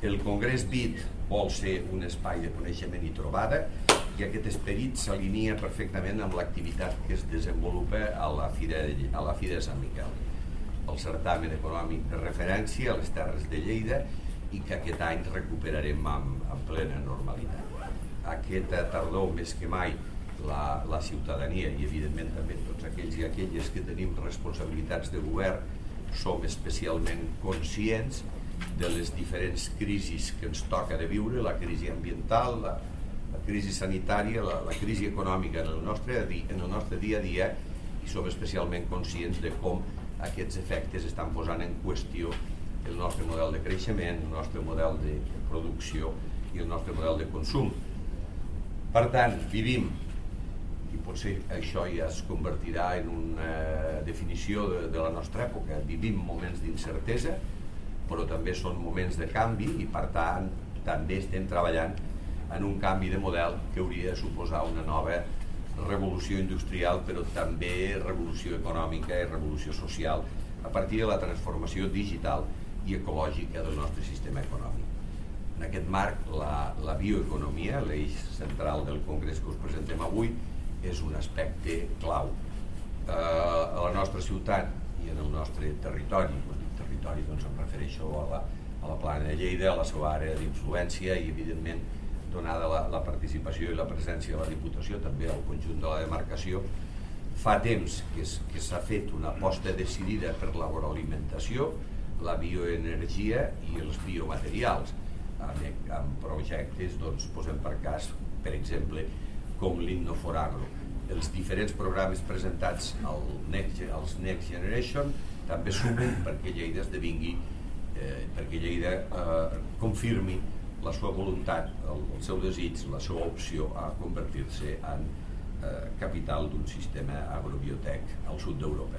El Congrés BIT vol ser un espai de coneixement i trobada, i aquest esperit s'alinea perfectament amb l'activitat que es desenvolupa a la Fira de Sant Miquel, el certamen econòmic de referència a les Terres de Lleida, i que aquest any recuperarem amb plena normalitat. Aquesta tardor, més que mai, la ciutadania i evidentment també tots aquells i aquelles que tenim responsabilitats de govern som especialment conscients de les diferents crisis que ens toca de viure, la crisi ambiental, la crisi sanitària, la crisi econòmica en el nostre dia a dia, i som especialment conscients de com aquests efectes estan posant en qüestió el nostre model de creixement, el nostre model de producció i el nostre model de consum. Per tant, vivim, i potser això ja es convertirà en una definició de la nostra època, vivim moments d'incertesa, però també són moments de canvi, i per tant també estem treballant en un canvi de model que hauria de suposar una nova revolució industrial, però també revolució econòmica i revolució social a partir de la transformació digital i ecològica del nostre sistema econòmic. En aquest marc, la bioeconomia, l'eix central del Congrés que us presentem avui, és un aspecte clau. A la nostra ciutat i en el nostre territori, quan dic territori doncs em refereixo a la Plana de Lleida, a la seva àrea d'influència, i evidentment, donada la participació i la presència de la Diputació, també al conjunt de la demarcació, fa temps que s'ha fet una aposta decidida per l'agroalimentació, la bioenergia i els biomaterials, amb projectes, doncs, posem per cas, per exemple, com l'Innoforagro. Els diferents programes presentats als Next Generation també sumen perquè Lleida esdevingui, perquè Lleida confirmi la seva voluntat, el seu desig, la seva opció a convertir-se en capital d'un sistema agrobiotec al sud d'Europa.